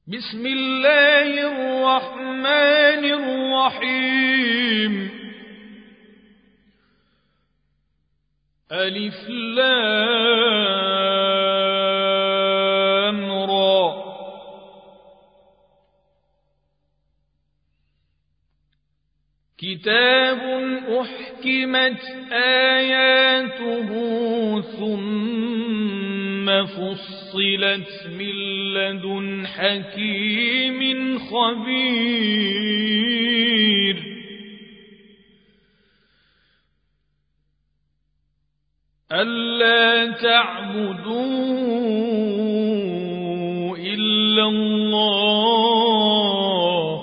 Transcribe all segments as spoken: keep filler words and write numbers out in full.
بسم الله الرحمن الرحيم. ألف لام را. كتاب أحكمت آياته ثم فصلت من لدن حكيم خبير. ألا تعبدوا إلا الله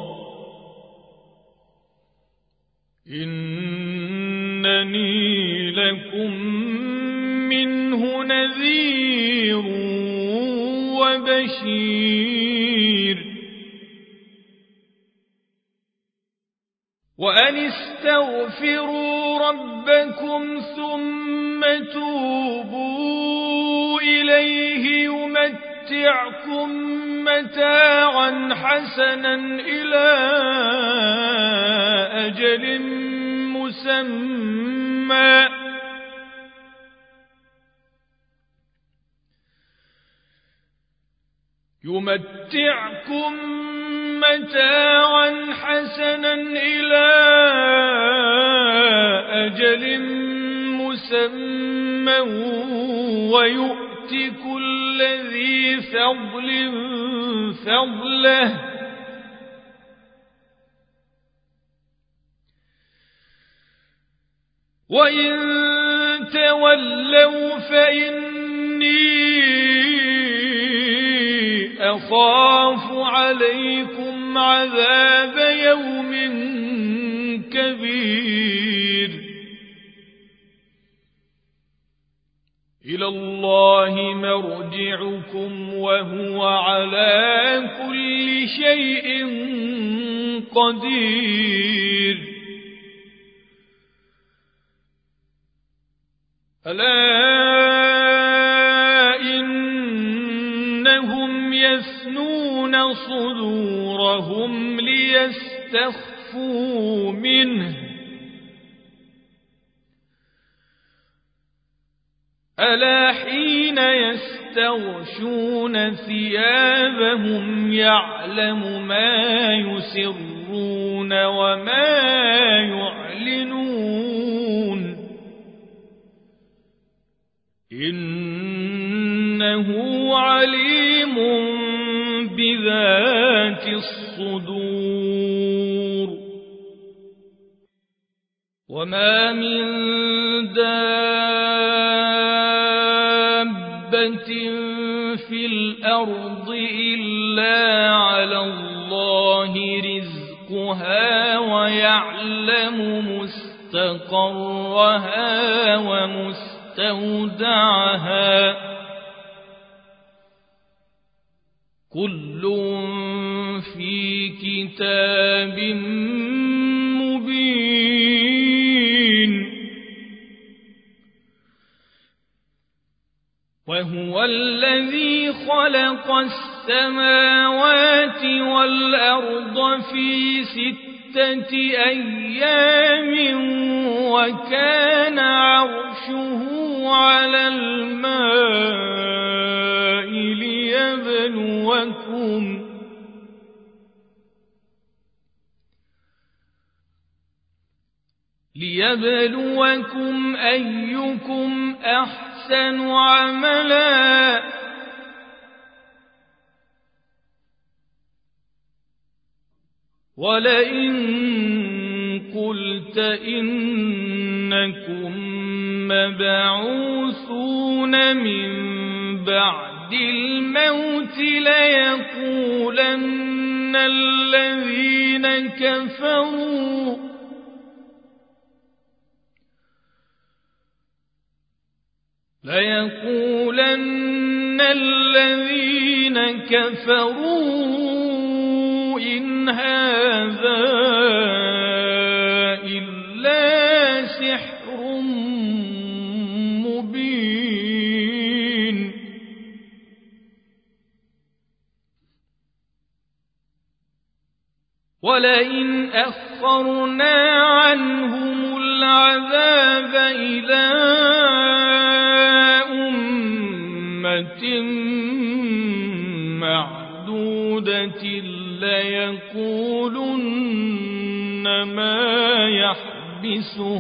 إنني لكم منه نذير وبشير. وأن استغفروا ربكم ثم توبوا إليه يمتعكم متاعا حسنا إلى أجل مسمى يمتعكم متاعا حسنا إلى أجل مسمى ويؤت كل ذي فضل فضله وإن تولوا فإني أخاف عليكم عذاب يوم كبير. إلى الله مرجعكم وهو على كل شيء قدير. ألا إنهم يثنون صدورهم ليستخفوا منه ألا حين يستغشون ثيابهم يعلم ما يسرون وما يعلنون إنه عليم بذات الصدور. وما من دابة في الأرض إلا على الله رزقها ويعلم مستقرها ومستودعها كل في كتاب مبين. وهو الذي خلق السماوات والأرض في ستة أيام وكان عرشه على الماء ليبلوكم ليبلوكم أيكم أحسن عملا ولئن قلت إنكم مبعوثون من بعد الموت ليقولن الذين كفروا ليقولن الذين كفروا إن هذا إلا سحر مبين. ولئن أخرنا عنهم العذاب إلى أمة معدودة ليقولن ما يحبسه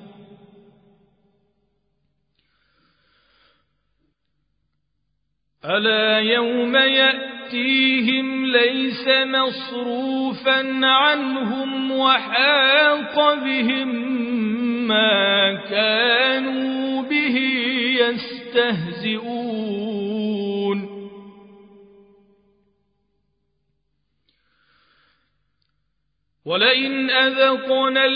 ألا يوم يأتيهم ليس مصروفا عنهم وحاق بهم ما كانوا به يستهزئون ولئن أذقنا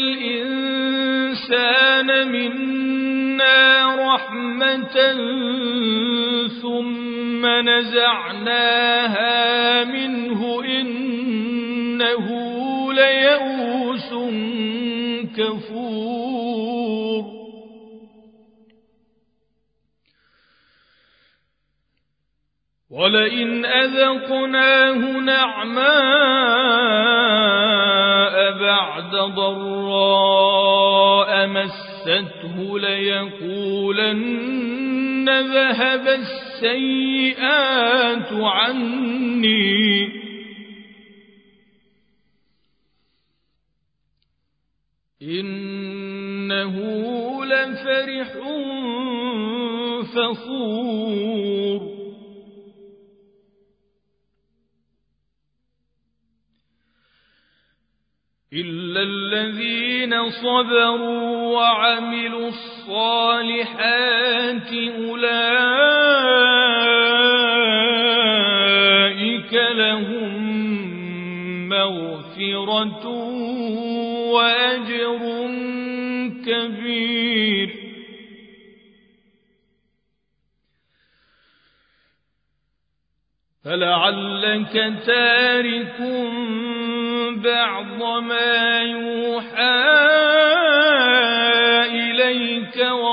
الإنسان منا رحمة ثم نزعناها منه إنه ليئوس كفور ولئن أذقناه نعماء بعد ضراء مسته ليقولن ذهب السيئات عني إنه لفرح فخور إلا الذين صبروا وعملوا الصالحات أولئك لهم مغفرة وأجر كبير فلعلك تارك بعض ما يوحى إليك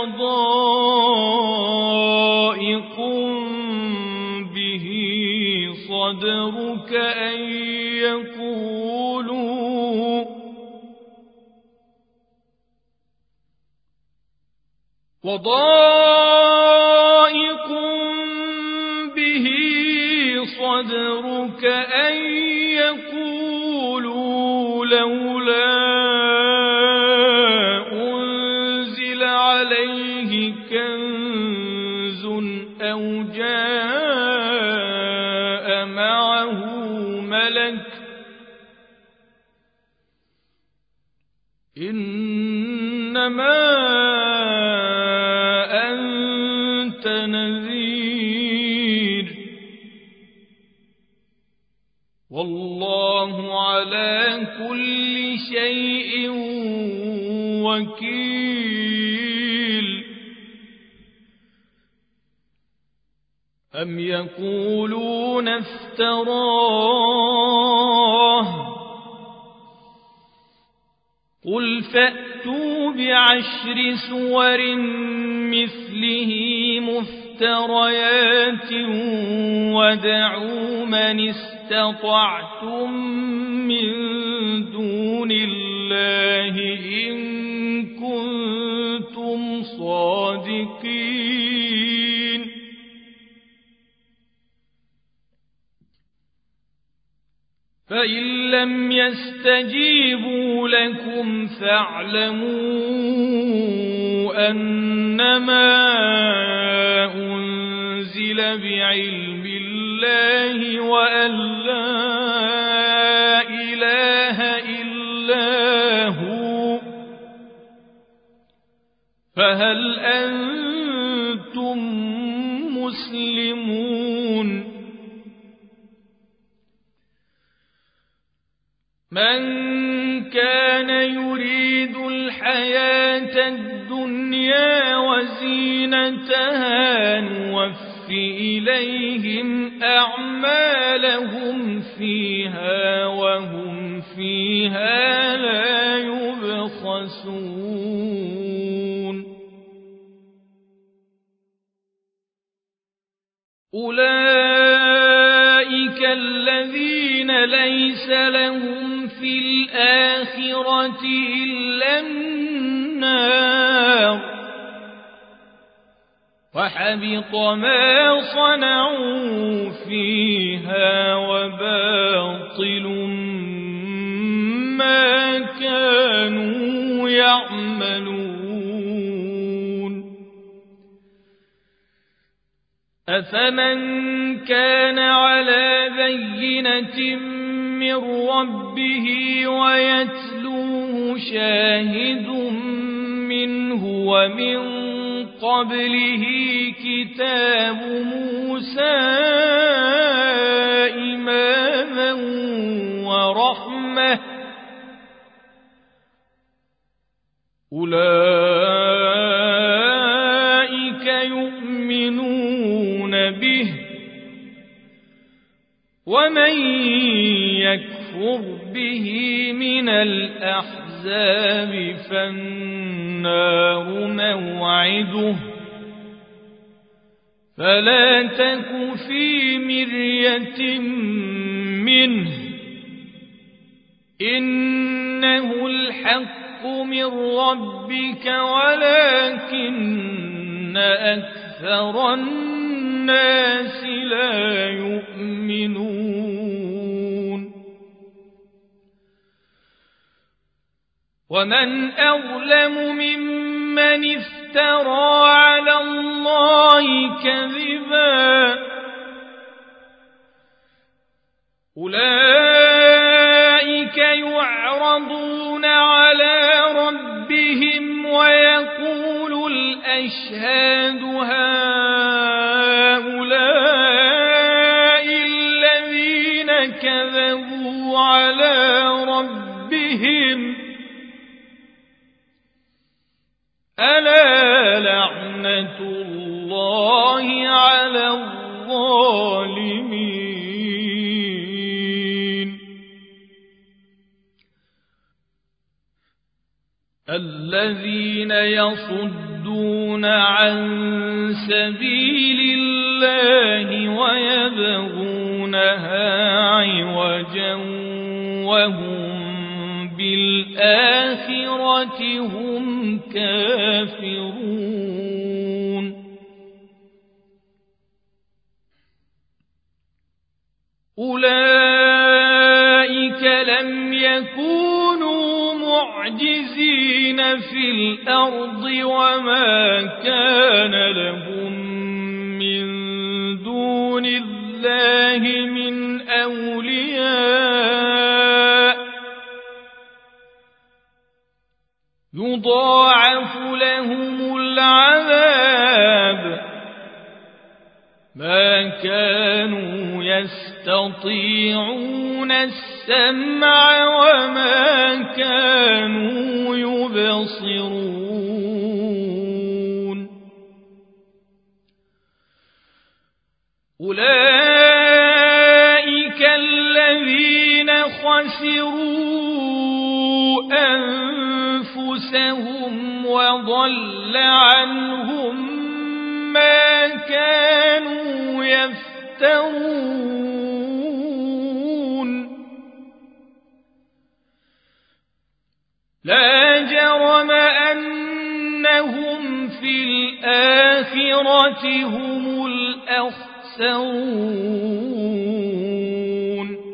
وضائق به صدرك أن يقولوا وضائق به صدرك أن يقولوا لولا أنزل عليه كنز أو جاء معه ملك إنما أنت نذير والله على كل شيء وكيل أم يقولون افتراه قل فأتوا بعشر سور مثله مفتريات ودعوا من استطعتم من دون الله إن كنتم صادقين فإن لم يستجيبوا لكم فاعلموا أنما أنزل بعلم الله وأن لا إله إلا هو فهل أنتم مسلمون من كان يريد الحياة الدنيا وزينتها نوف إليهم أعمالهم فيها وهم فيها لا يبخسون أولئك الذين ليس لهم في في الآخرة إلا النار وحبط ما صنعوا فيها وباطل ما كانوا يعملون أفمن كان على بينة من ربه ويتلوه شاهد منه ومن قبله كتاب موسى إماما ورحمة أولئك يؤمنون به ومن يكفر به من الأحزاب فالنار موعده فلا تك في مرية منه إنه الحق من ربك ولكن أكثر الناس لا يؤمنون ومن أظلم ممن افترى على الله كذبا أولئك يعرضون على ربهم ويقول الأشهاد هؤلاء الذين كذبوا على ربهم ألا لعنة الله على الظالمين الذين يصدون عن سبيل الله ويبغونها عوجا وهم بالآخرة هم كافرون أولئك لم يكونوا معجزين في الأرض وما كان لهم من دون الله من أولياء يضاعف لهم العذاب ما كانوا يستطيعون السمع وما كانوا يبصرون أولئك الذين خسروا أنفسهم وضل عنهم ما كانوا يفترون لا جرم أنهم في الآخرة هم الأخسرون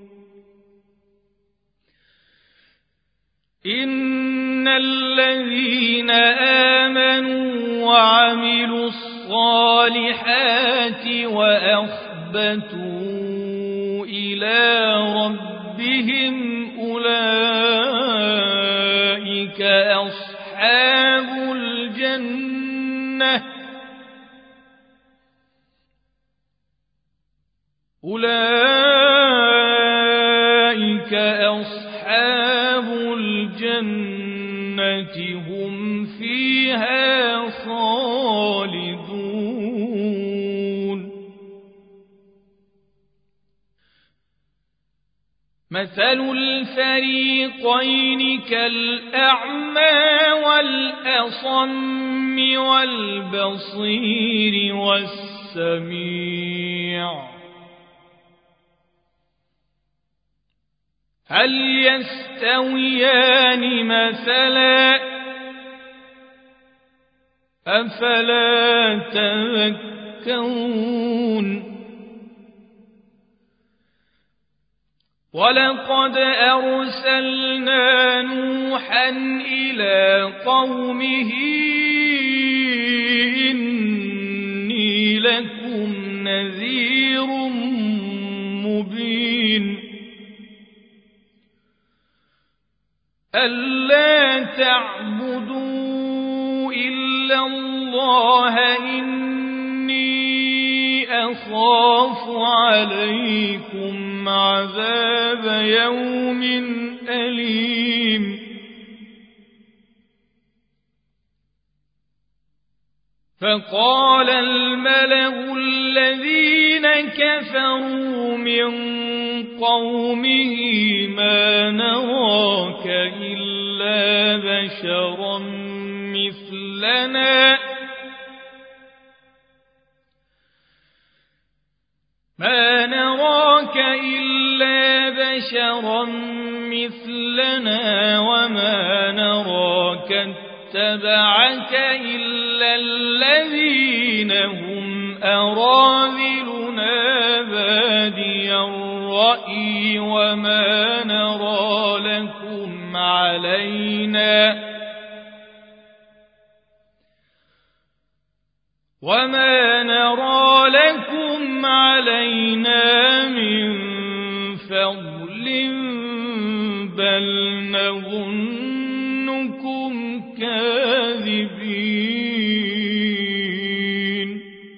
إن الذين آمنوا وعملوا الصالحات وأخبتوا إلى ربهم أولئك أصحاب الجنة أولئك أصحاب الجنة هم فيها خالدون مثل الفريقين كالأعمى والأصم والبصير والسميع هل يستويان مثلا أفلا تذكرون ولقد أرسلنا نوحا إلى قومه إني لكم نذير مبين ألا تعبدوا إلا الله إني أخاف عليكم عذاب يوم أليم فقال الملأ الذين كفروا من قومه ما نراك إلا بشرا مثلنا ما نراك إلا بشرا مثلنا وما نراك اتبعك إلا الذين هم أراذلنا بادي الرأي وما نرى لكم علينا وما نرى لكم علينا من فضل بل نظنكم كاذبين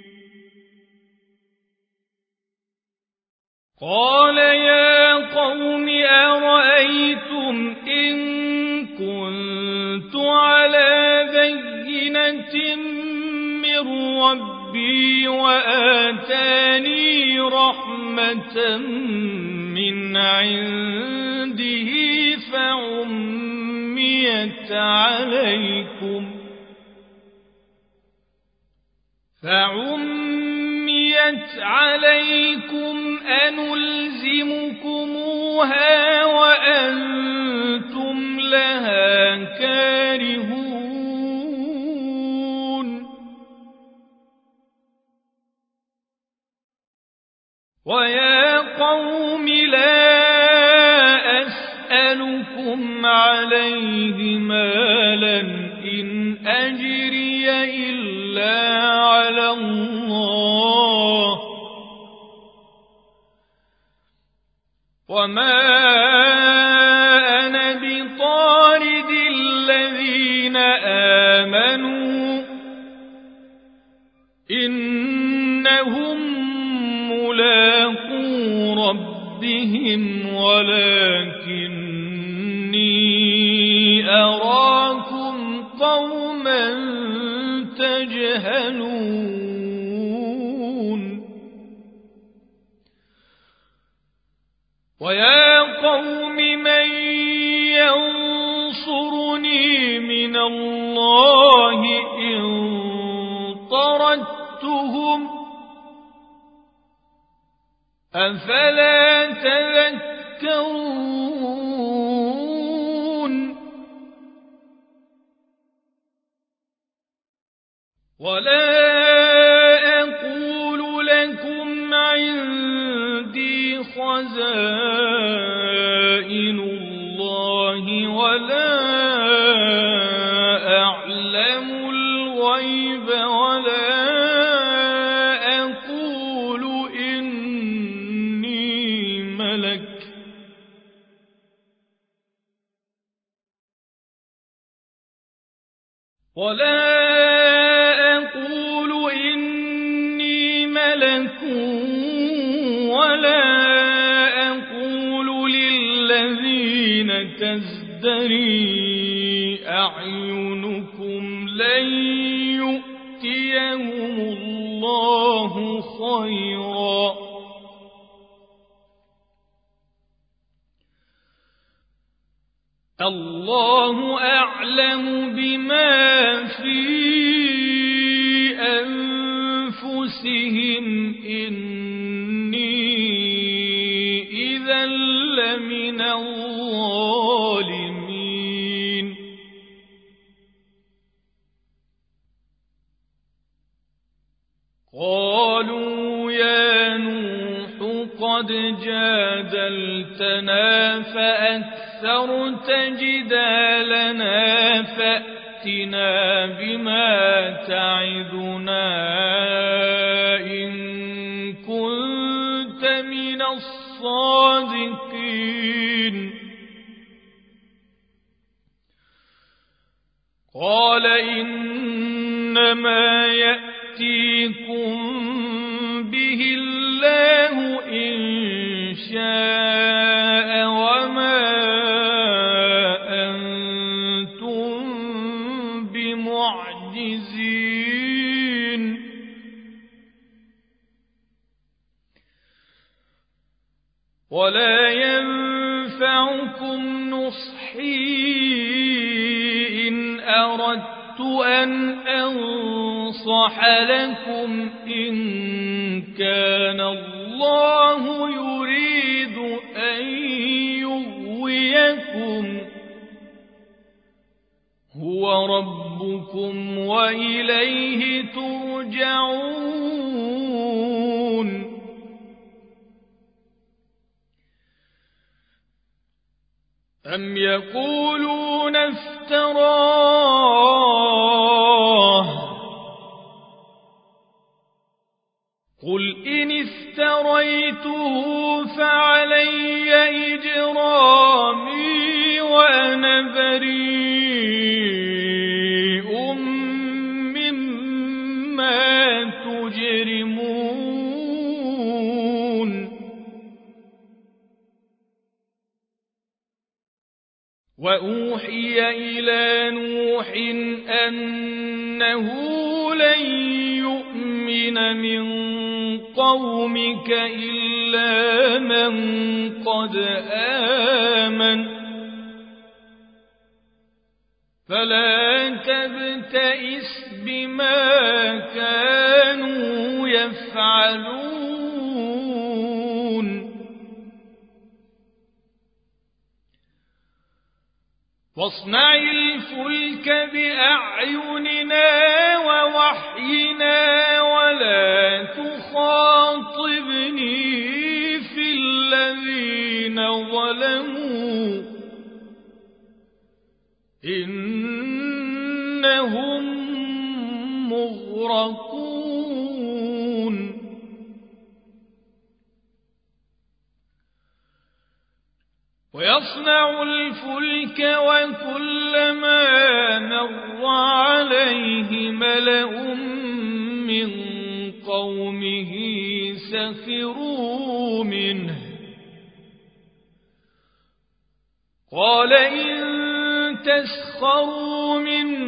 قال يا قوم أرأيتم إن كنت على بينة من ربي وآتاني رحمة من عنده فعميت عليكم فعميت عليكم أنلزمكموها وأنتم لها كارهون ويا قوم لا أسألكم عليه مالا إن أجري إلا على الله وما أنا بطارد الذين آمنوا إنهم ملاقو ربهم ولكني أراكم قوما تجهلون ويا قوم من ينصرني من الله إن طردتهم أفلا تذكرون ولا أقول لكم عندي خزائن الله ولا أعلم الغيب ولا أقول إني ملك ولا أقول إني ملك ولا أقول للذين تزدري أعينكم لن يؤتيهم الله خيرا الله أعلم بما في أنفسهم إني إذا لمن الظالمين قالوا يا نوح قد جادلتنا فأكثرت جدالنا فأتنا بما تعدنا إن كنت من الصادقين قال إنما يأتيكم به الله إن شاء وما أنتم بمعجزين ولا ينفعكم نصحي إن أردت أن أنصح لكم إن كان الله يريد أن يغويكم هو ربكم وإليه ترجعون أم يقولون افتراه قل إن افتريته فعلي إجرامي وأنا بريء مما تجرمون وأوحي إلى نوح أنه لن يؤمن من قومك إلا من قد آمن فلا تبتئس بما كانوا يفعلون واصنع الفلك بأعيننا ووحينا ولا تخاطبني في الذين ظلموا إنهم مغرقون ويصنع الفلك وكلما مر عليه ملأ من قومه سخروا منه قال إن تسخروا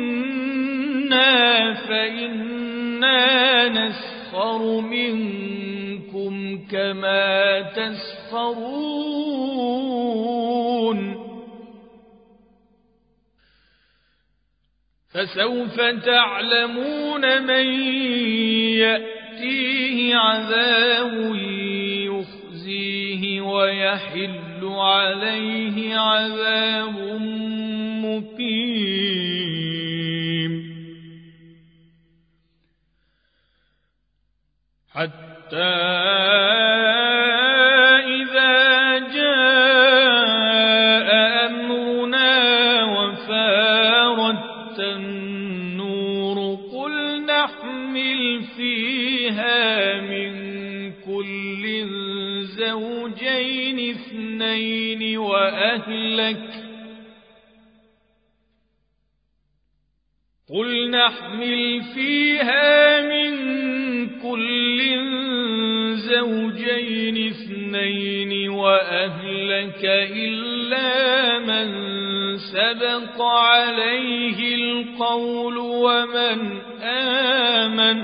منا فإنا نسخر منكم كما تسخرون فسوف تعلمون من يأتيه عذاب يخزيه ويحل عليه عذاب مقيم حتى إذا جاء أمرنا وفارت النور قل نحمل فيها من كل زوجين اثنين وأهلك قل نحمل فيها من كل زوجين اثنين وأهلك إلا من سبق عليه القول ومن آمن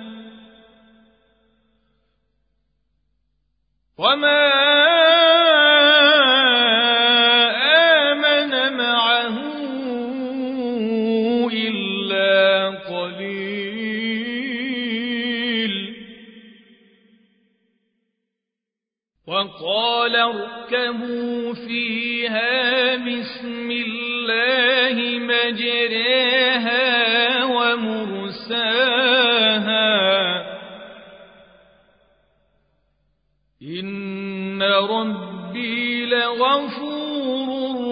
وما آمن معه إلا قليل وقال فاركبوا فيها بسم الله مجريها ومرساها إن ربي لغفور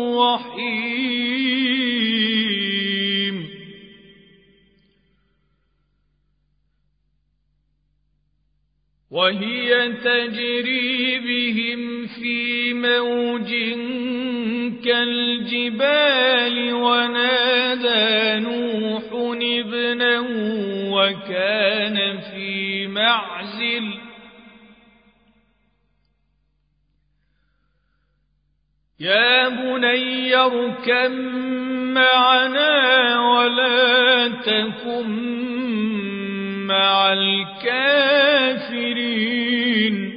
رحيم وهي تجري بهم في موج كالجبال ونادى نوح ابنه وكان في معزل يا بني اركب معنا ولا تكن مع الكافرين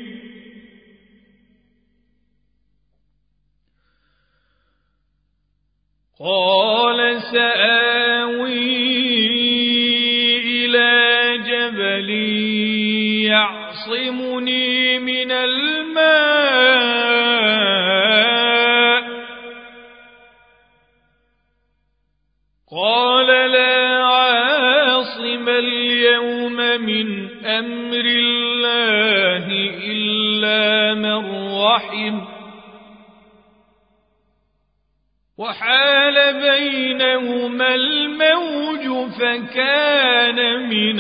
قال سآوي إلى جبل يعصمني من الماء قال لا عاصم اليوم من أمر الله إلا من رحم وحال بينهما الموج فكان من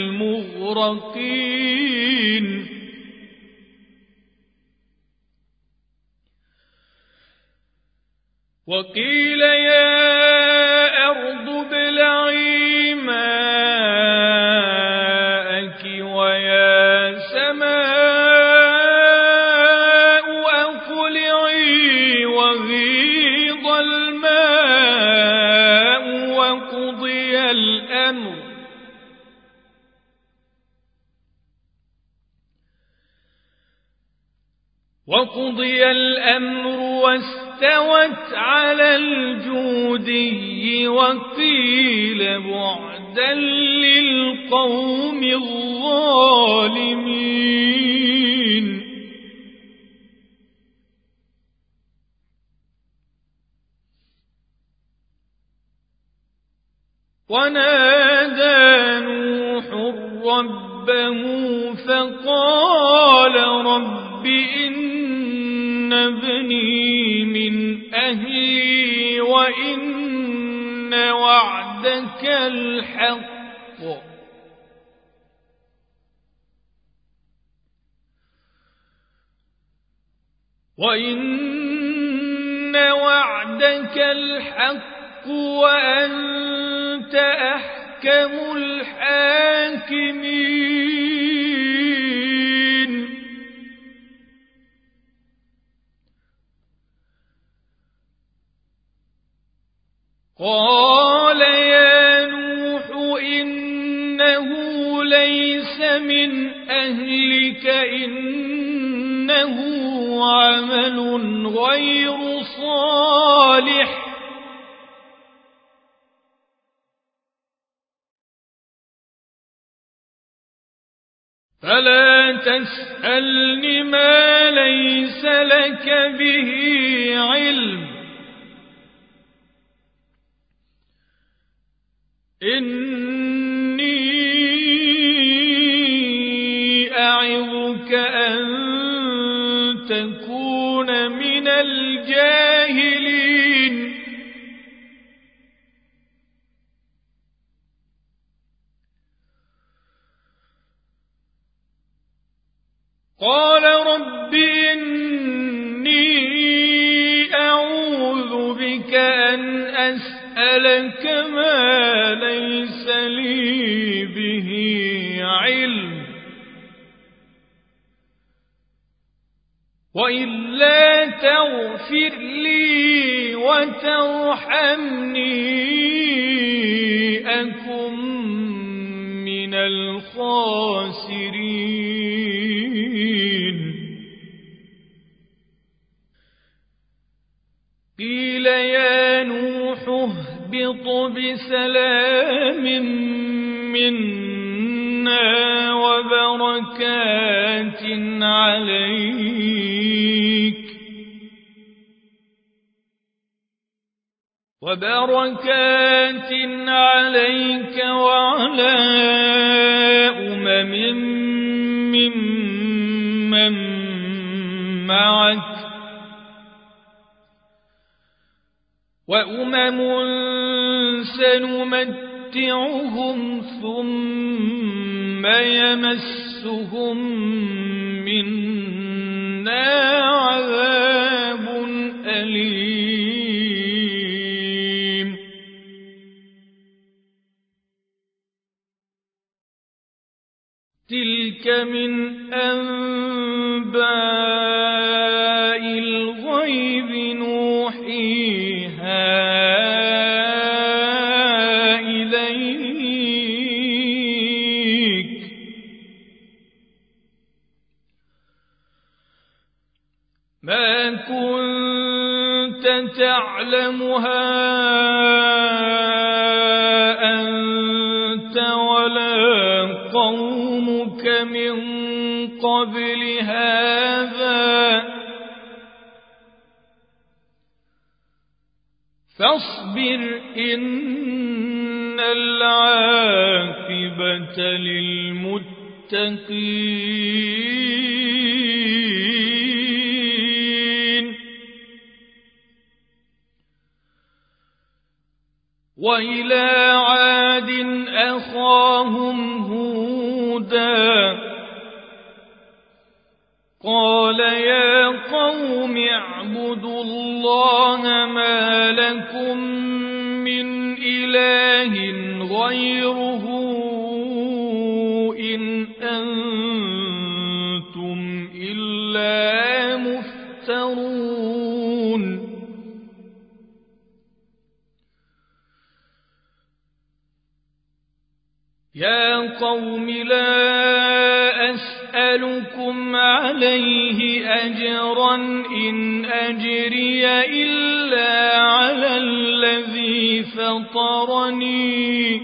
المغرقين وقيل يا أرض ابلعي ماءك ويا سماء أقلعي وغيض الماء وقضي الأمر وقضي الأمر واستوت على الجودي وقيل بعدا للقوم الظالمين ونادى نوح ربه فقال رب إن ابني من أهلي وإن وعدك الحق وإن وعدك الحق وأنت أحكم الحاكمين قال يا نوح إنه ليس من أهلك إنه عمل غير صالح فلا تسألن ما ليس لك به علم إني أعظك أن تكون من الجاهلين قال رب إني أعوذ بك أن أسألك ما ليس لي به علم وإلا تغفر لي وترحمني أكن من الخاسرين قيل يا نوح اهبط بسلام منا وبركات عليك وبركات عليك وعلى أمم ممن معك وأمم سنمتعهم ثم يمسهم منا عذاب أليم تلك من أنباء الغيب نوحيها إليك ما كنت تعلمها أنت ولا قومك من قبل هذا فاصبر إن العاقبة للمتقين وإلى عاد أخاهم هودا قال يا قوم اعبدوا الله ما لكم من إله غيره إن أنتم إلا مفترون يا قوم لا أسألكم عليه أجرا إن أجري إلا على الذي فطرني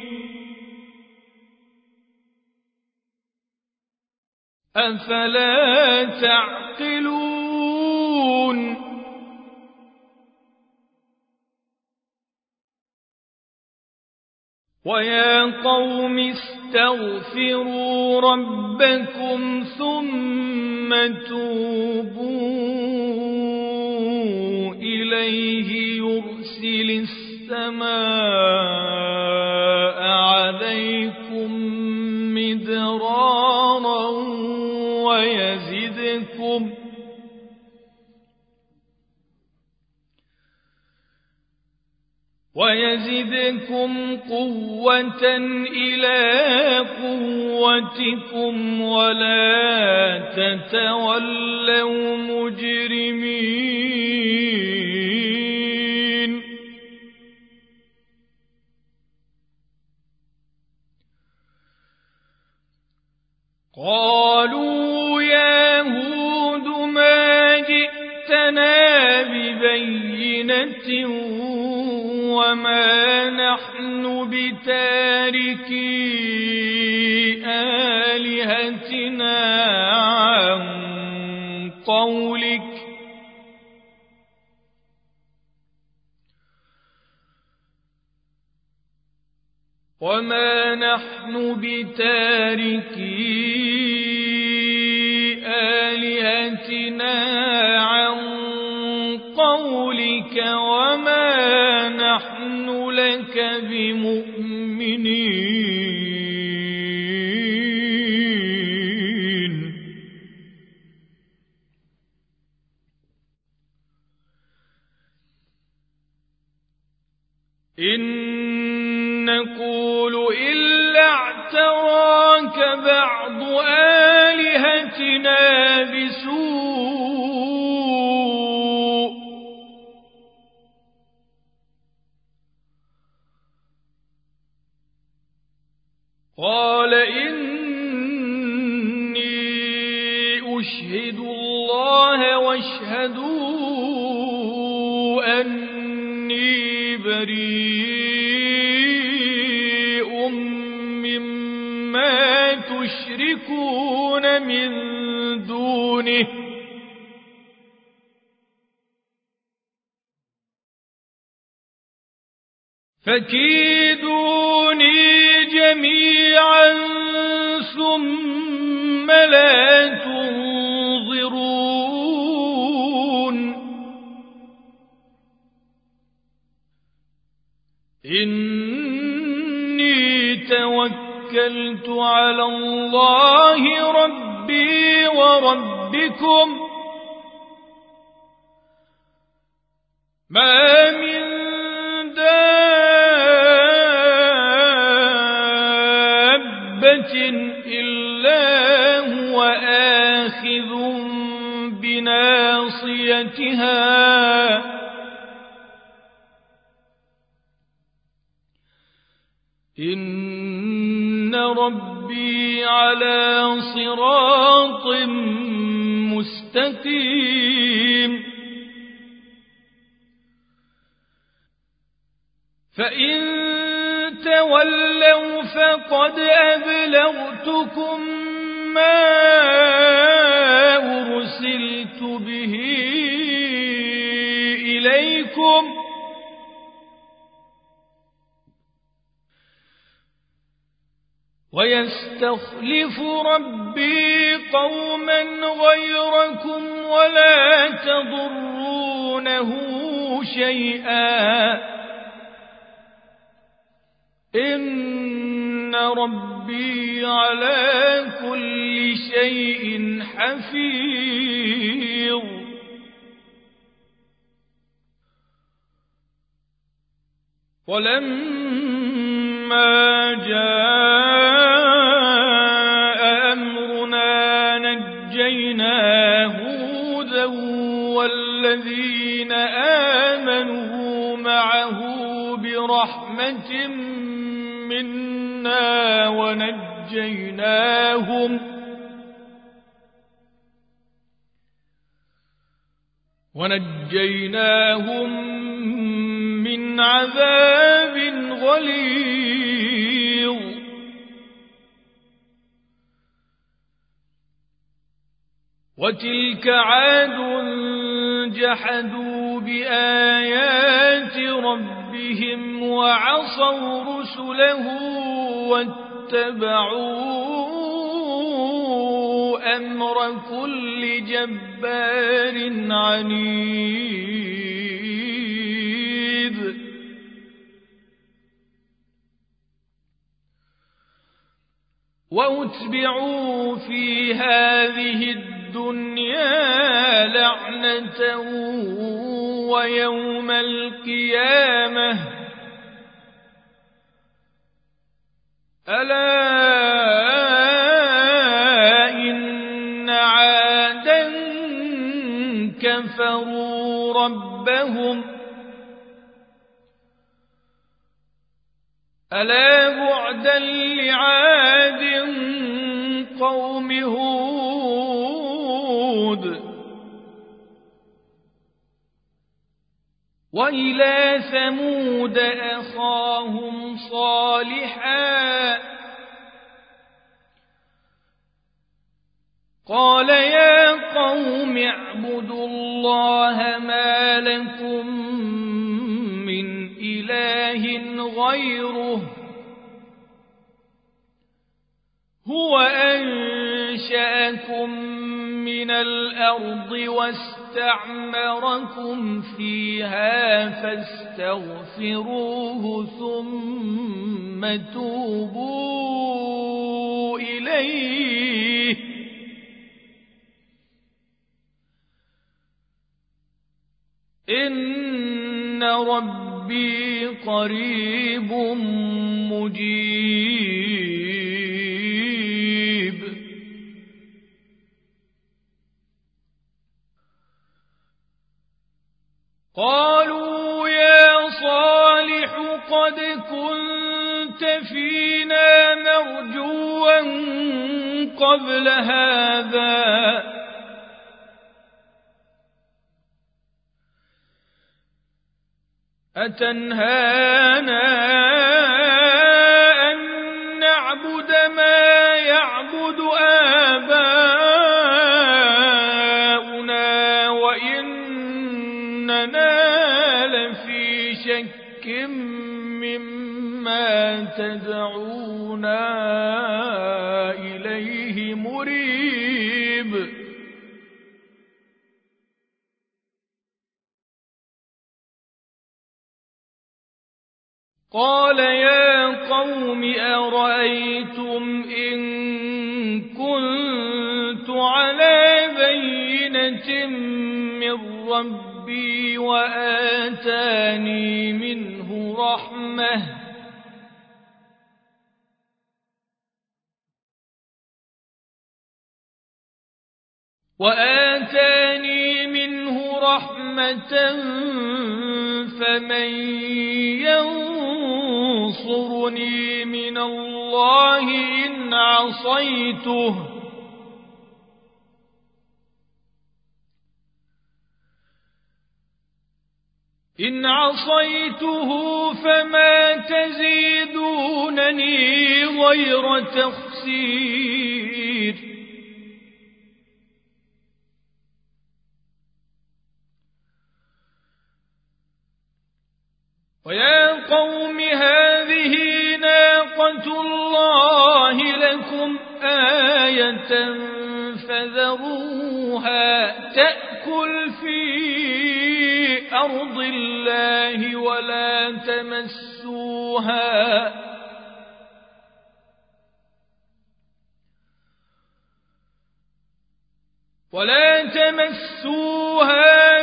أفلا تعقلون ويا قوم استغفروا ربكم ثم توبوا إليه يرسل السماء عليكم مدرارا ويزدكم ويزدكم قوة إلى قوتكم ولا تتولوا مجرمين قالوا يا هود ما جئتنا ببينة وما نحن بتاركي آلهتنا عن قولك وما نحن بتاركي آلهتنا عن قولك وما نحن لك بمؤمنين إن نقول إلا اعتراك بعض آلهتنا بسوء قال إني أشهد الله واشهدوا أني بريء مما تشركون من دونه فكيدوني جميعا ثم لا تنظرون إني توكلت على الله ربي وربكم ما من دابة إلا هو آخذ بناصيتها إن ربي على صراط مستقيم فإن تولوا فقد أبلغتكم ما أرسلت به إليكم ويستخلف ربي قوما غيركم ولا تضرونه شيئا إن ربي على كل شيء حفيظ ولما جاء أمرنا نجينا هودا والذين آمنوا معه برحمة منا ونجيناهم ونجيناهم من عذاب غليظ وتلك عاد جحدوا بآيات ربهم وعصوا رسله واتبعوا أمر كل جبار عنيد وأتبعوا في هذه الدنيا لعنة ويوم القيامة ألا إن عادا كفروا ربهم ألا بعدا لعاد قوم هود وإلى ثمود أخاهم صالحا قال يا قوم اعبدوا الله ما لكم من إله غيره هو أنشأكم من الأرض واستعمركم فيها فاستغفروه ثم توبوا إليه إن ربي قريب مجيب قالوا يا صالح قد كنت فينا مرجوا قبل هذا أتنهانا أن نعبد ما يعبد آباؤنا وإننا لفي شك مما تدعونا إليه مريب. قال يا قوم أرأيتم إن كنت على بينة من ربي وآتاني منه رحمة وآتاني منه رحمة فمن ينصرني من الله إن عصيته إن عصيته فما تزيدونني غير تخسير. ويا قوم هذه ناقة الله لكم آية فذروها تأكل في أرض الله ولا تمسوها ولا تمسوها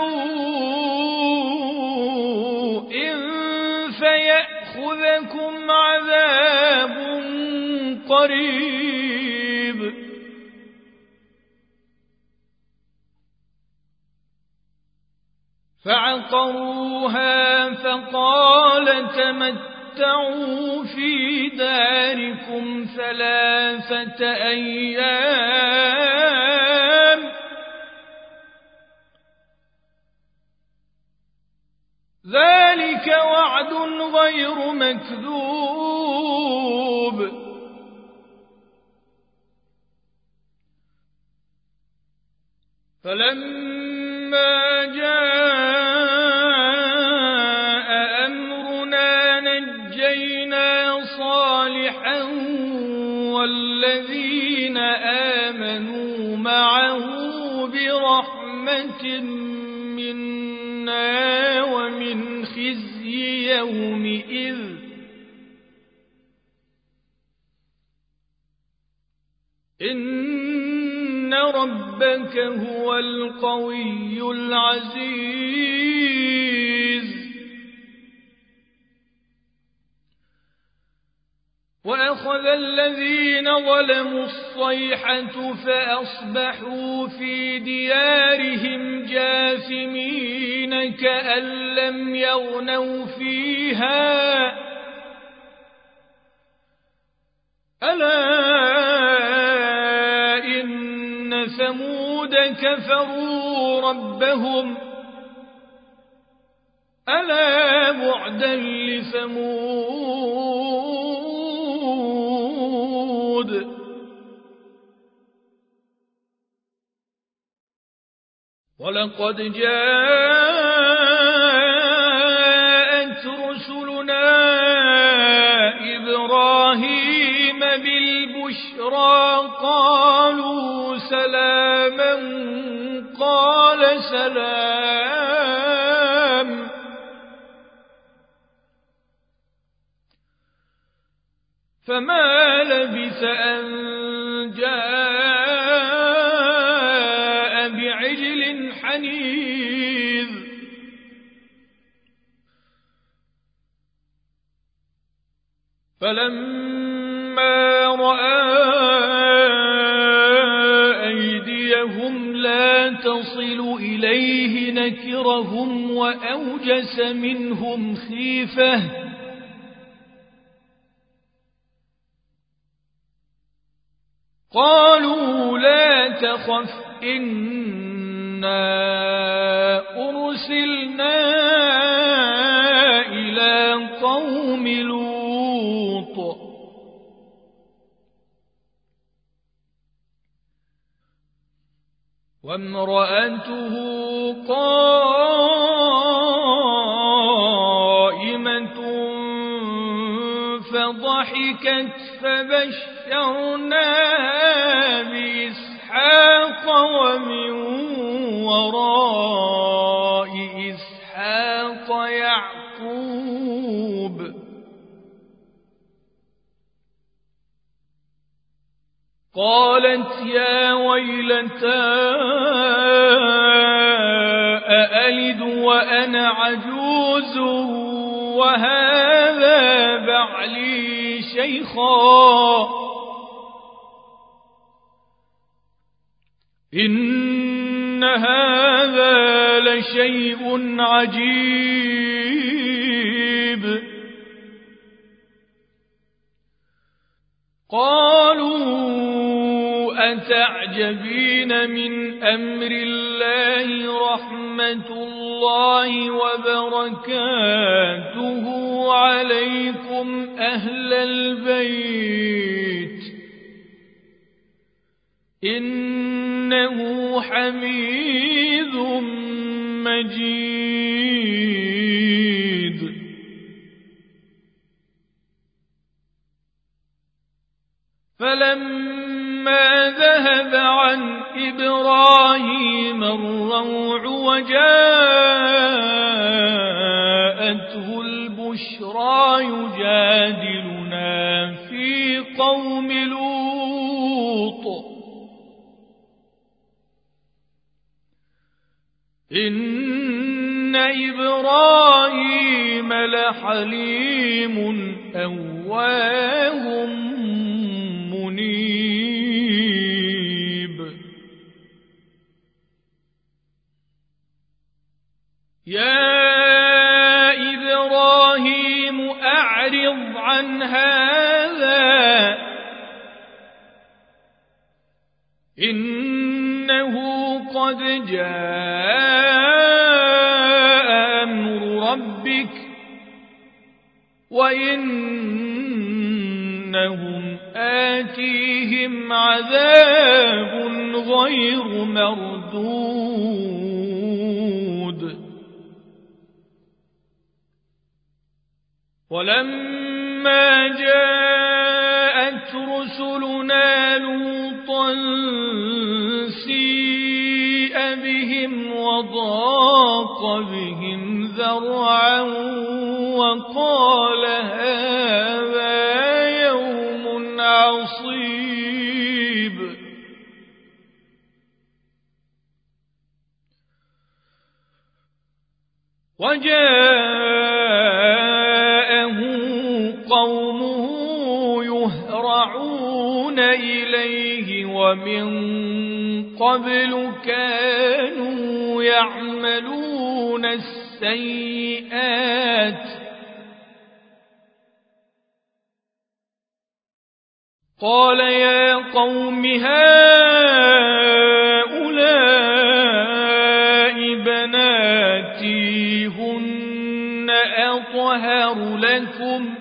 بسوء فيأخذكم عذاب قريب. فعقروها فقال تمتعوا في داركم ثلاثة أيام ذلك وعد غير مكذوب. فلما جاء أمرنا نجينا صالحا والذين آمنوا معه برحمة منا ومن خزي يومئذ إن ربك هو القوي العزيز. وأخذ الذين ظلموا الصيحة فأصبحوا في ديارهم جاثمين كأن لم يغنوا فيها ألا إن ثمود كفروا ربهم ألا بعدا لثمود. ولقد جاءت رسلنا إبراهيم بالبشرى قالوا سلاما قال سلام فما لبث أن جاء بعجل حنيذ. فلما رأى أيديهم لا تصل إليه نكرهم وأوجس منهم خيفة قالوا لا تخف إنا أرسلنا إلى قوم لوط وامرأته قائمة فبشرناها بإسحاق ومن وراء إسحاق يعقوب قالت يا ويلتى أألد وأنا عجوز وهذا بعلي شيخا إن هذا لشيء عجيب قالوا أتعجبين من أمر الله رحمة الله وبركاته عليكم أهل البيت إنه حميد مجيد فلما ذهب عن إبراهيم الروع وجاءته البشرى يجادلنا في قوم لوط إن إبراهيم لحليم أواه منيب يا إبراهيم أعرض عن هذا إنه قد جاء أمر ربك وإنهم آتيهم عذاب غير مردود ولما جاءت رسلنا لوطا سيء بهم وضاق بهم ذرعا وقال هذا يوم عصيب وجاءه قومه يهرعون إليه ومن قبل كانوا يعملون السيئات قال يا قوم هؤلاء بناتي هن أطهر لكم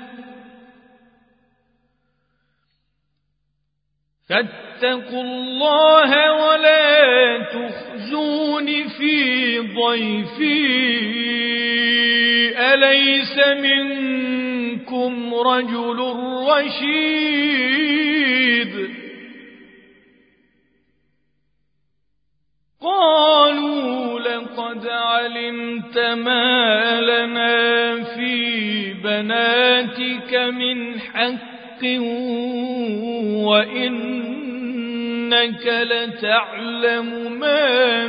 فاتقوا الله ولا تخزون في ضيفي أليس منكم رجل رشيد قالوا لقد علمت ما لنا في بناتك من حق وإنك لتعلم ما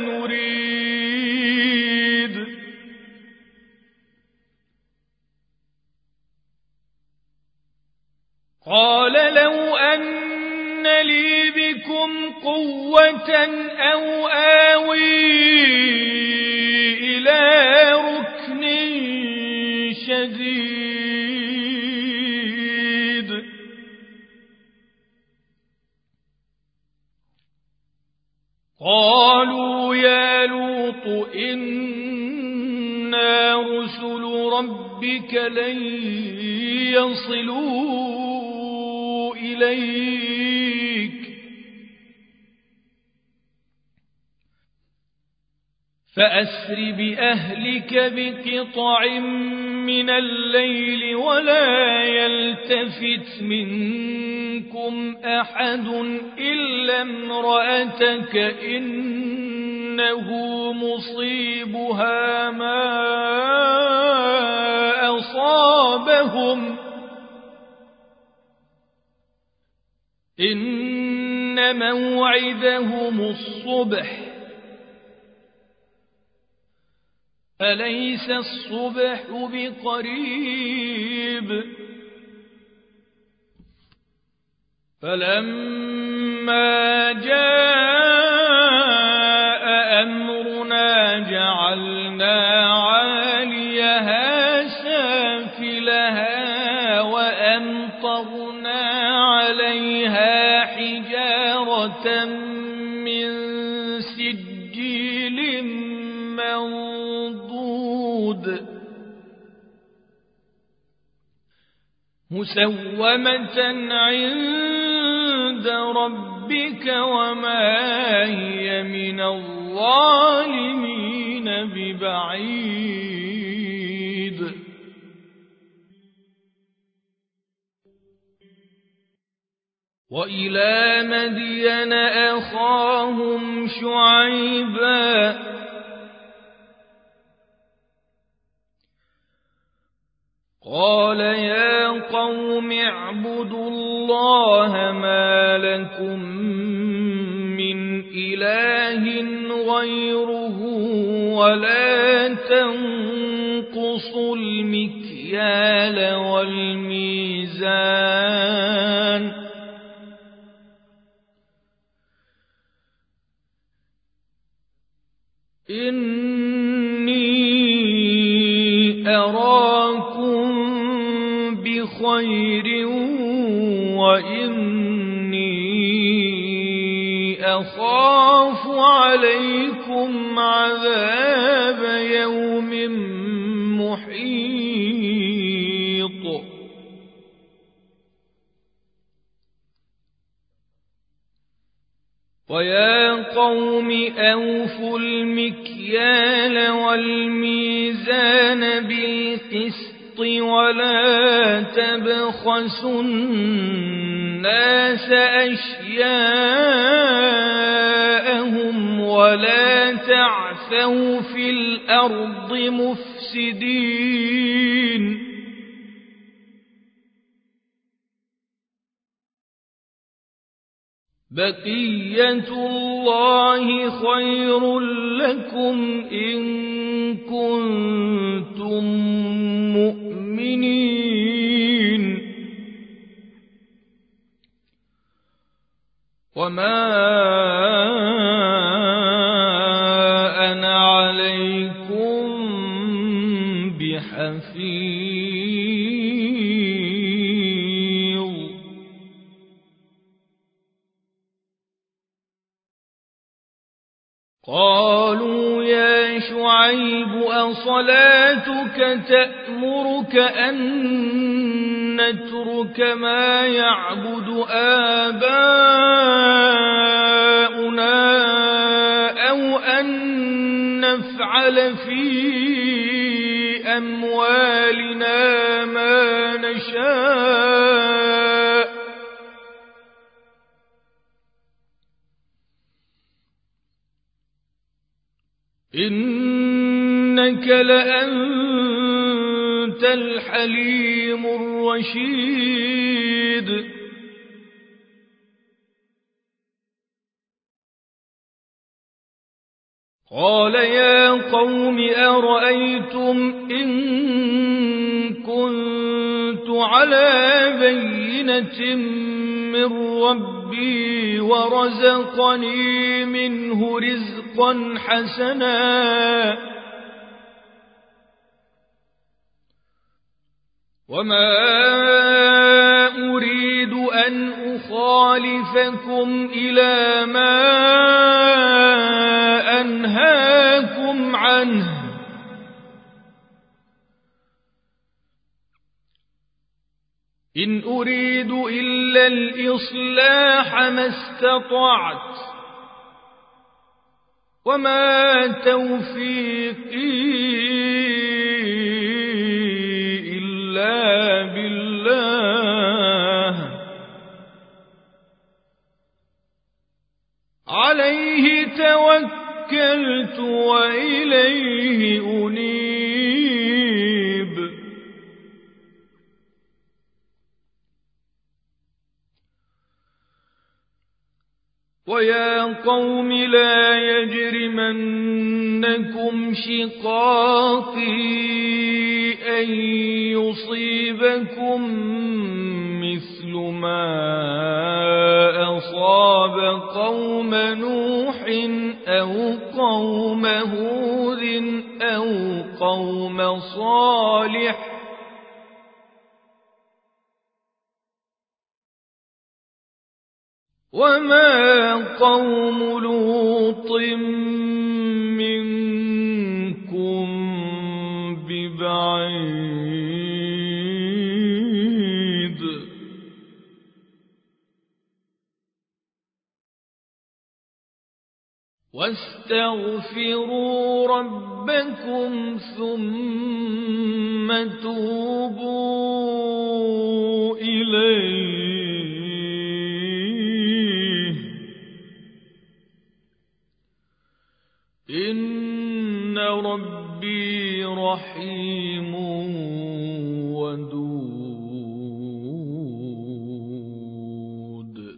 نريد قال لو أن لي بكم قوة أو آوي إلى ركن شديد قالوا يا لوط إنا رسل ربك لن يصلوا إليك فأسر بأهلك بقطع من الليل ولا يلتفت منكم أحد إلا امرأتك إنه مصيبها ما أصابهم إن موعدهم الصبح أليس الصبح بقريب فلما جاء أمرنا جعلنا عاليها سافلها وأمطرنا عليها حجارة من سجيل منضود مسومة عند ربك وما هي من الظالمين ببعيد وإلى مدين أخاهم شعيبا قال يا قوم اعبدوا الله ما لكم من إله غيره ولا تنقصوا المكيال والميزان إني أراكم بخير وإني أخاف عليكم عذاب يوم محيط ويا قوم أوفوا المكيال والميزان بالقسط ولا تبخسوا الناس أشياءهم ولا تعثوا في الأرض مفسدين بقية الله خير لكم إن كنتم مؤمنين وما أنا عليكم بحفيظ قالوا يا شعيب أصلاتك تأمرك أن نترك ما يعبد آباؤنا أو أن نفعل في أموالنا ما نشاء إنك لأنت الحليم الرشيد قال يا قوم أرأيتم إن كنت على بينة من ربي ورزقني منه رزقا حسنا وما أريد أن أخالفكم إلى ما أنهاكم عنه إن أريد إلا الإصلاح ما استطعت وما توفيقي إلا بالله عليه توكلت وإليه أنيب ويا قوم لا يجرمنكم شقاقي أن يصيبكم مثل ما أصاب قوم نوح أو قوم هود أو قوم صالح وما قوم لوط منكم ببعيد واستغفروا ربكم ثم توبوا إليه إن ربي رحيم ودود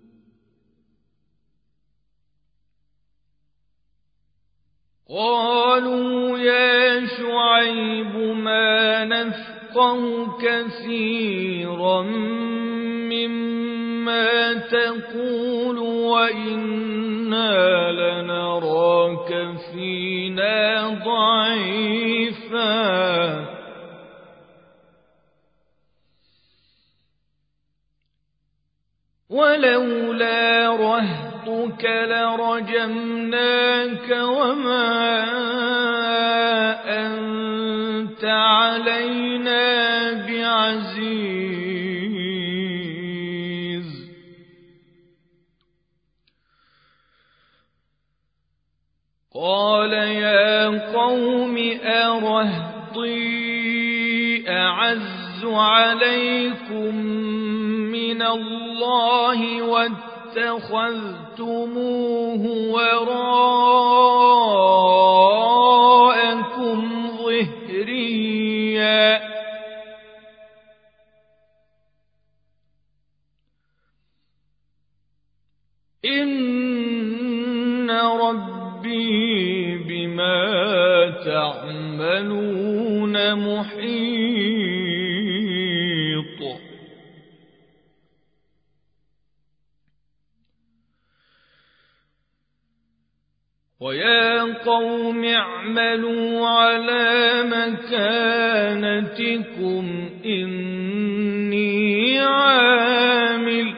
قالوا يا شعيب ما نفقه كثيرا مما تقول وإنا لنراك فينا ضعيفا ولولا رهطك لرجمناك وما أنت علينا بعزيز قال يا قوم أرهطي أعز عليكم من الله واتخذتموه وراءكم ظهريا إن ربي بما تعملون محيط ويا قوم اعملوا على مكانتكم إني عامل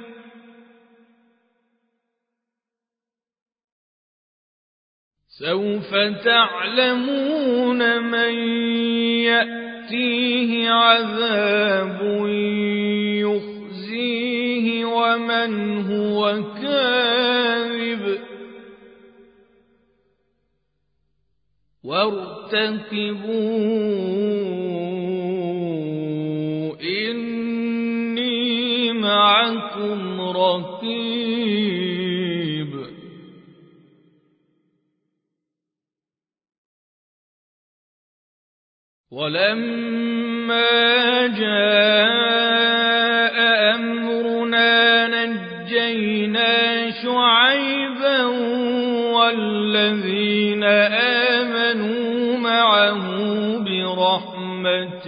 سوف تعلمون من يأتيه عذاب يخزيه ومن هو كاذب وارتقبوا إني معكم رقيب ولما جاء أمرنا نجينا شعيبا والذين آمنوا معه برحمة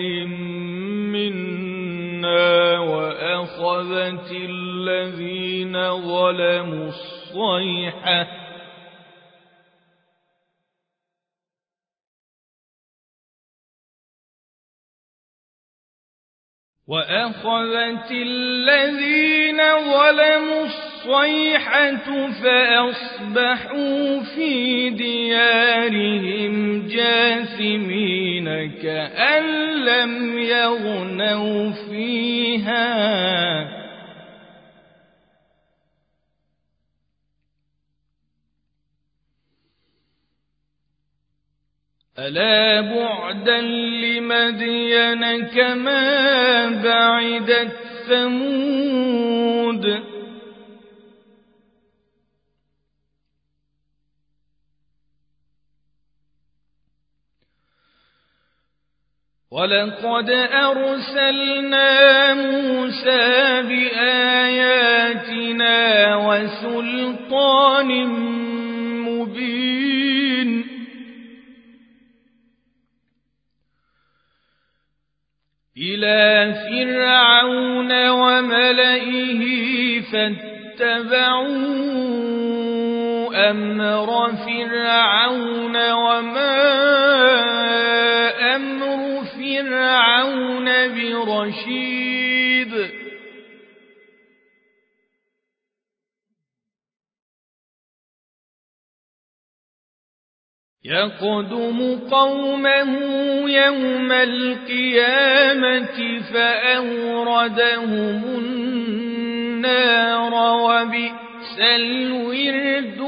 منا وأخذت الذين ظلموا الصيحة وأخذت الذين ظلموا الصيحة فأصبحوا في ديارهم جاثمين كأن لم يغنوا فيها ألا بعدا لمدين كما بعدت ثمود ولقد أرسلنا موسى بآياتنا وسلطان مبين إلى فرعون وملئه فاتبعوا أمر فرعون وما أمر فرعون برشيد يقدم قومه يوم القيامة فأوردهم النار وبئس الورد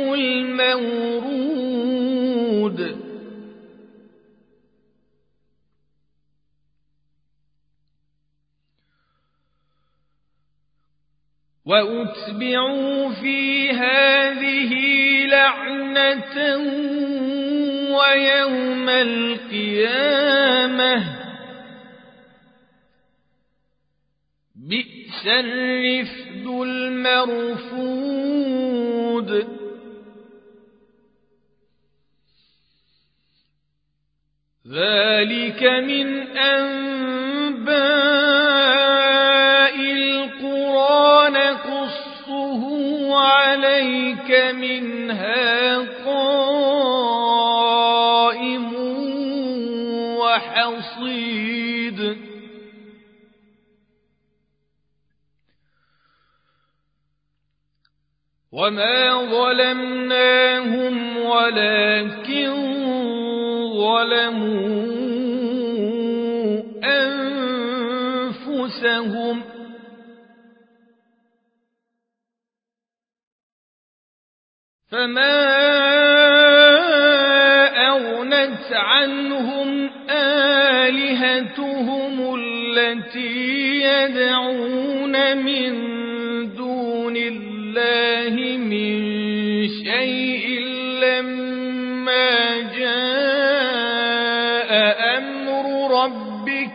المورود وأتبعوا في هذه لعنة ويوم القيامة بئس الرفد المرفود ذلك من أنباء القرى نقصه عليك منها قائم وحصيد وما ظلمناهم ولكن ظلموا أنفسهم فما أغنت عنهم آلهتهم التي يدعون من دون الله من شيء لما جاء أمر ربك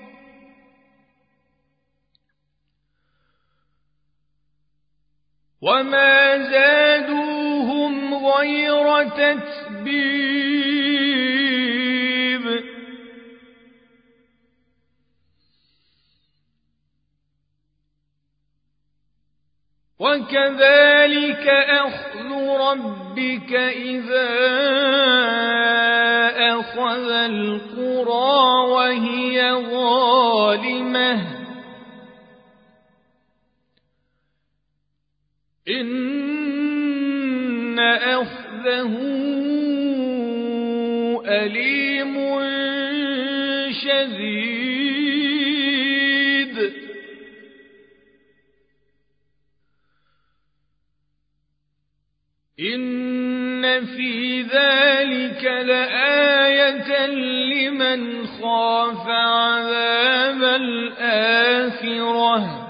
وما زادوهم غير تتبيب وكذلك أخذ ربك إذا أخذ القرى وهي ظالمة إن أخذه أليم شديد إن في ذلك لآية لمن خاف عذاب الآخرة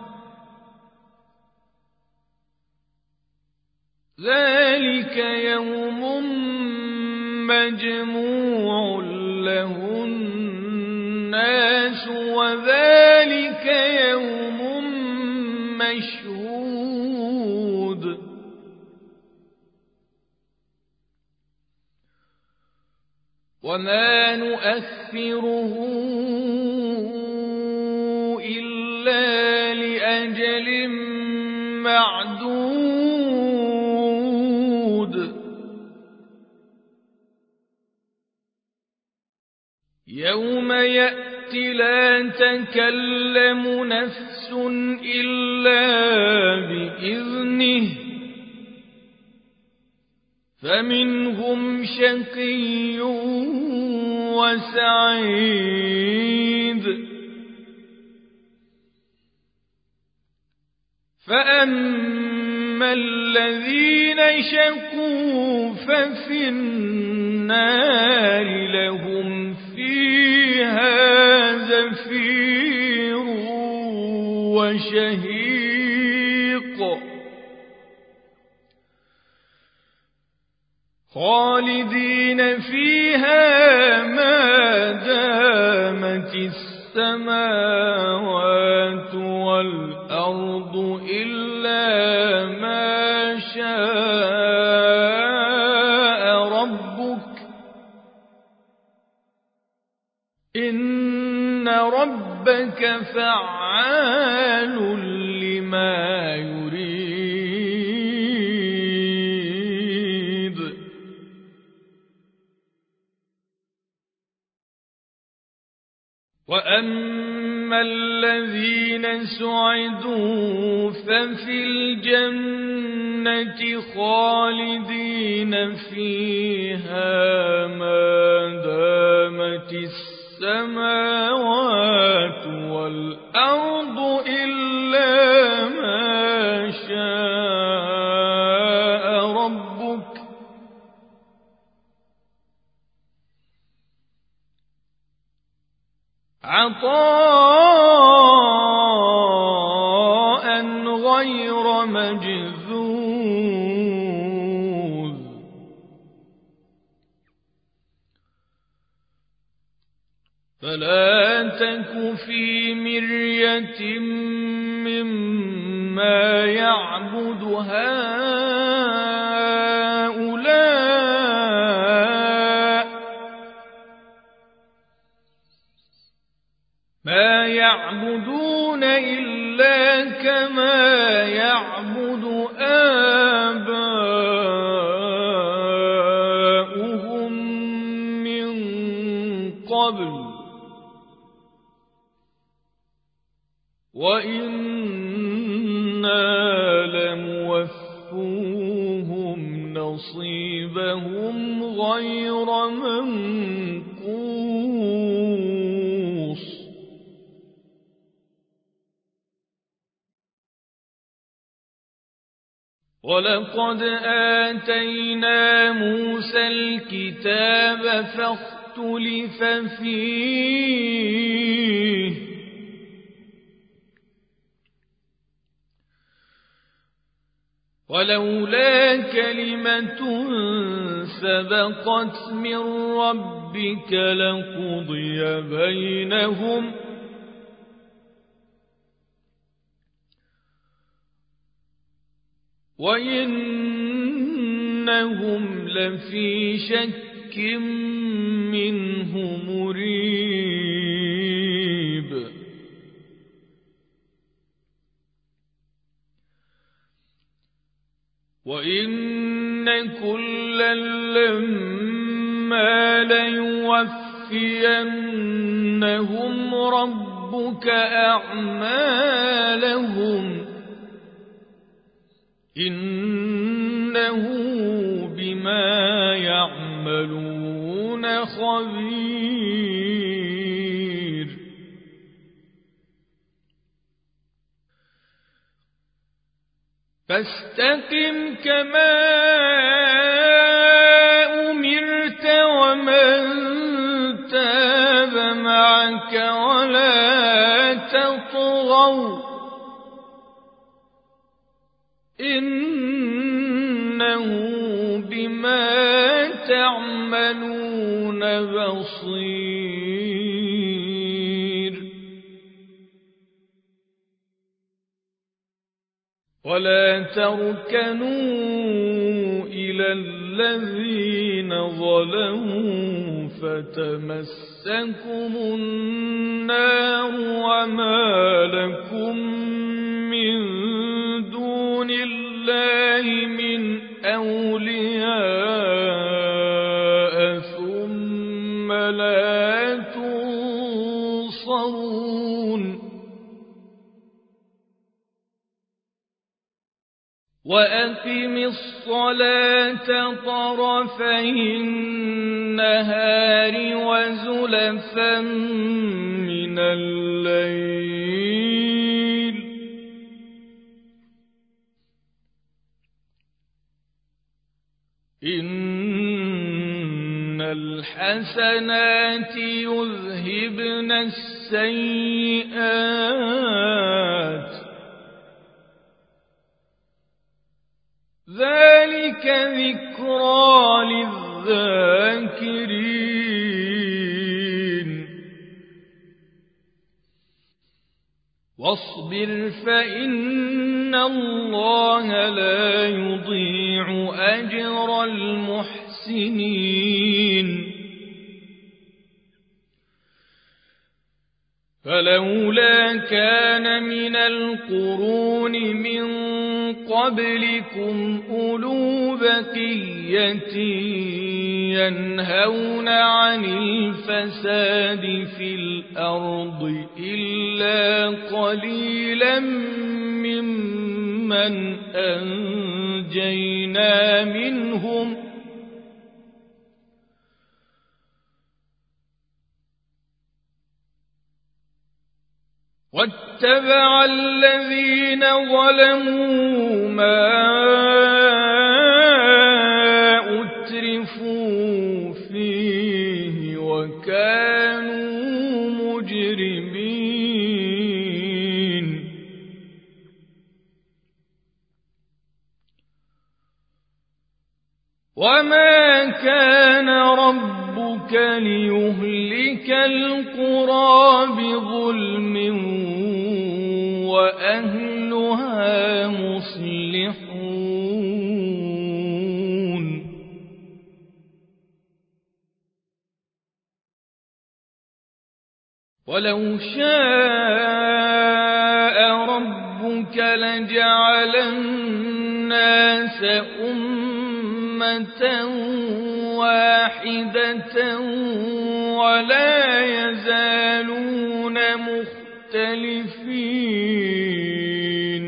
ذلك يوم مجموع له الناس وذلك يوم مشهود وما نؤخره إلا لأجل معدود يوم يأتي لا تكلم نفس إلا بإذنه فمنهم شقي وسعيد فأما أما الذين شقوا ففي النار لهم فيها زفير وشهيق خالدين فيها ما دامت السماوات والأرض إلا ما شاء ربك إن ربك فعال لما يريد. وأما الذين سعدوا ففي الجنة خالدين فيها ما دامت السماوات والأرض إلا ما شاء ربك عطاء غير مجذوذ. فلا تك في مرية مما يعبد هؤلاء ما يعبدون إلا كما يعبد آباؤهم من قبل وإنا لموفوهم نصيبهم غير منقوص. ولقد آتينا موسى الكتاب فاختلف فيه ولولا كلمة سبقت من ربك لقضي بينهم وإنهم لفي شك منه مريب. وإن كلا لما ليوفينهم ربك أعمالهم إنه بما يعملون خبير. فاستقم كما أمرت ومن تاب معك ولا تطغوا إنه بما تعملون بصير. ولا تركنوا إلى الذين ظلموا فتمسكم النار وما لكم من دون الله من أولياء ثم لا تنصرون. وأقم الصلاة طرفي النهار وزلفا من الليل إن الحسنات يذهبن السيئات ذلك ذكرى للذاكرين واصبر فإن الله لا يضيع أجر المحسنين فلولا كان من القرون من قبلكم أولو بقية ينهون عن الفساد في الأرض إلا قليلا ممن أنجينا منهم واتبع الذين ظلموا ما أترفوا فيه وكانوا مجرمين وما كان ربك ليهلك القرى بظلم وأهلها مصلحون ولو شاء ربك لجعل الناس أمة واحدة ولا يزالون مختلفين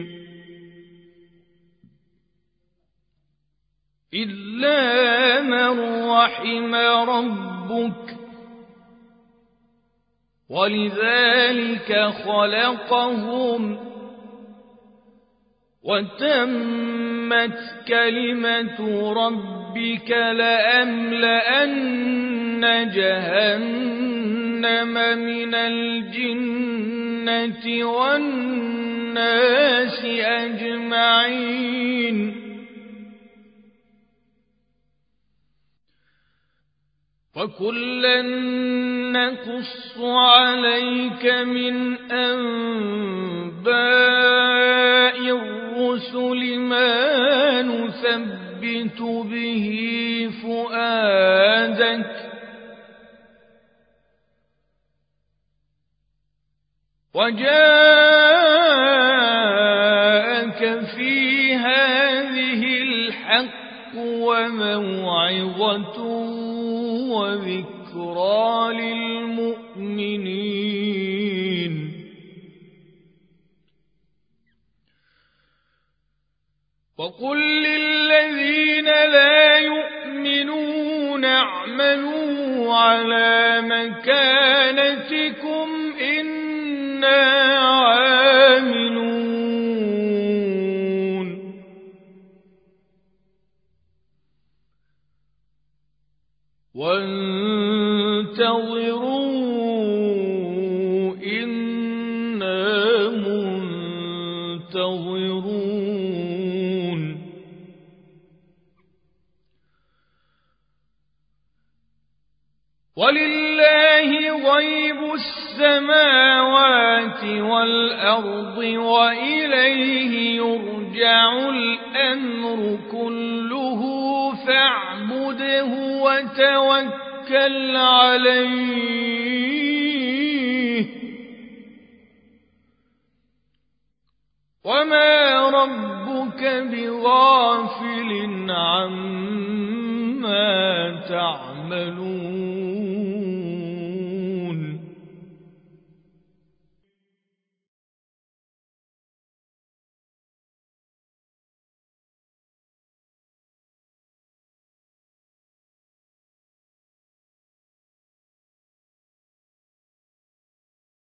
إلا من رحم ربك ولذلك خلقهم وتمت كلمة ربك لأملأن جهنم من الجنة والناس أجمعين وكلا نقص عليك من أنباء الرسل ما نثبت به فؤادك وجاءك في هذه الحق وموعظة وذكرى للمؤمنين وقل للذين لا يؤمنون اعملوا على مكانتكم إنا عاملون وانتظروا إنا منتظرون ولله غيب السماوات والأرض وإليه يرجع الأمر كله فاعبده وتوكل عليه وما ربك بغافل عما تعملون